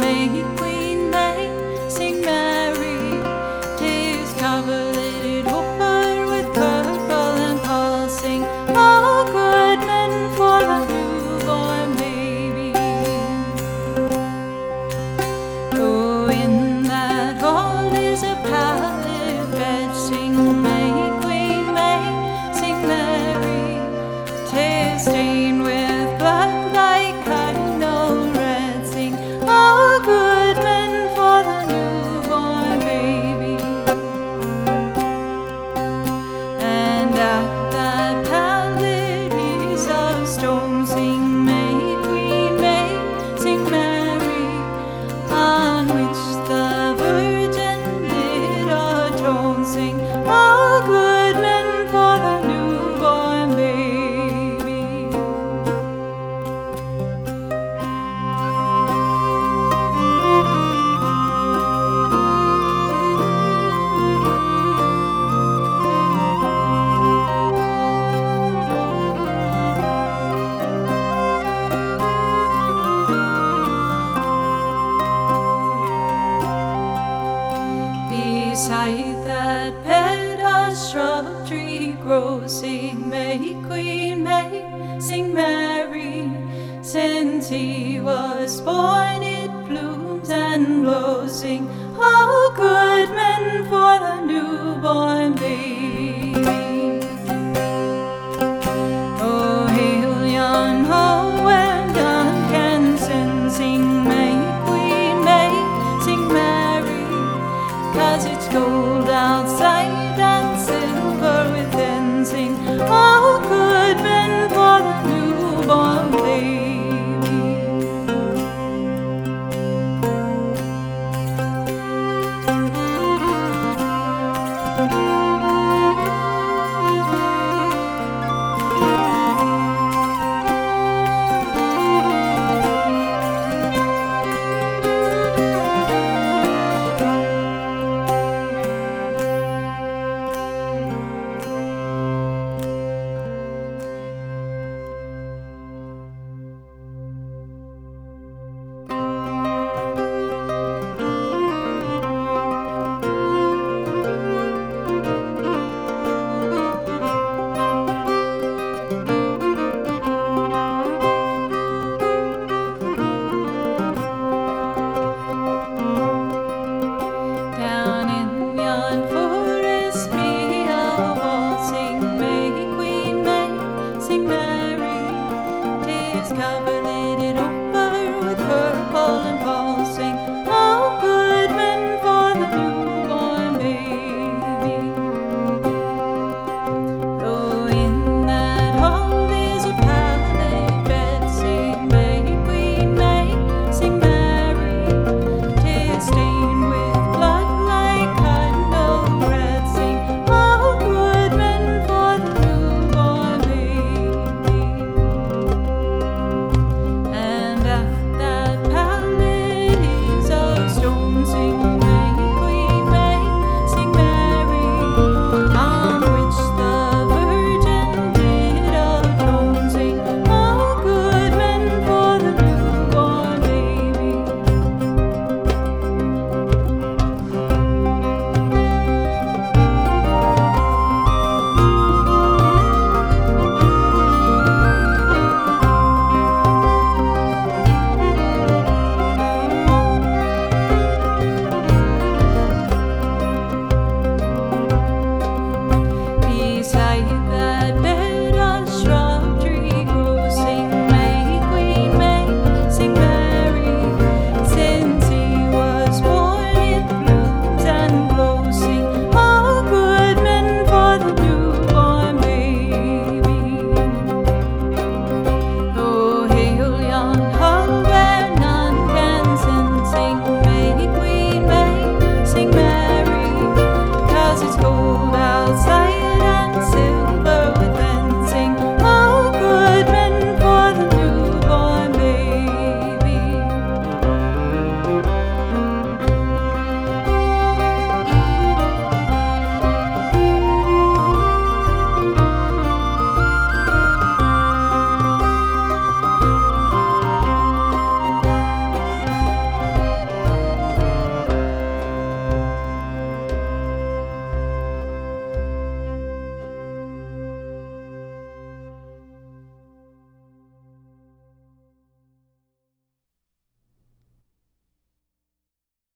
May Queen May, sing merry. 'Tis coverleted upward with purple and pulsing. All good men for the newborn baby. Oh, in that hall is a pallid bed. Sing May Queen May, sing merry. 'Tis stained with blood like cardinal red. Sing all good men for the newborn baby. And at that pallid is of stone. Sing May Queen May, sing merry, on which the Virgin did atone. Sing all good men for the newborn baby. Beside that bed a shrub tree grows. Sing May Queen May, sing merry. Since he was born it blooms and blows. Sing all good men for the newborn baby.